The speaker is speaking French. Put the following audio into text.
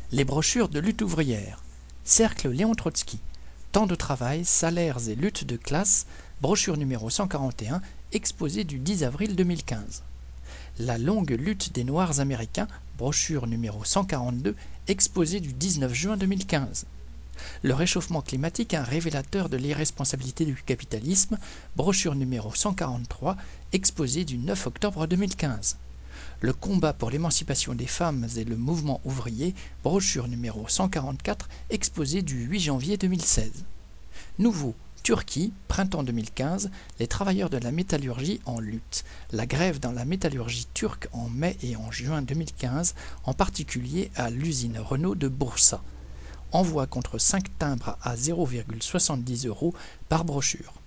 Les brochures de lutte ouvrière. Cercle Léon Trotsky. Temps de travail, salaires et lutte de classe. Brochure numéro 141, exposée du 10 avril 2015. La longue lutte des Noirs américains. Brochure numéro 142, exposée du 19 juin 2015. Le réchauffement climatique, un révélateur de l'irresponsabilité du capitalisme. Brochure numéro 143, exposée du 9 octobre 2015. Le combat pour l'émancipation des femmes et le mouvement ouvrier, brochure numéro 144, exposée du 8 janvier 2016. Nouveau, Turquie, printemps 2015, les travailleurs de la métallurgie en lutte. La grève dans la métallurgie turque en mai et en juin 2015, en particulier à l'usine Renault de Bursa. Envoi contre 5 timbres à 0,70 € par brochure.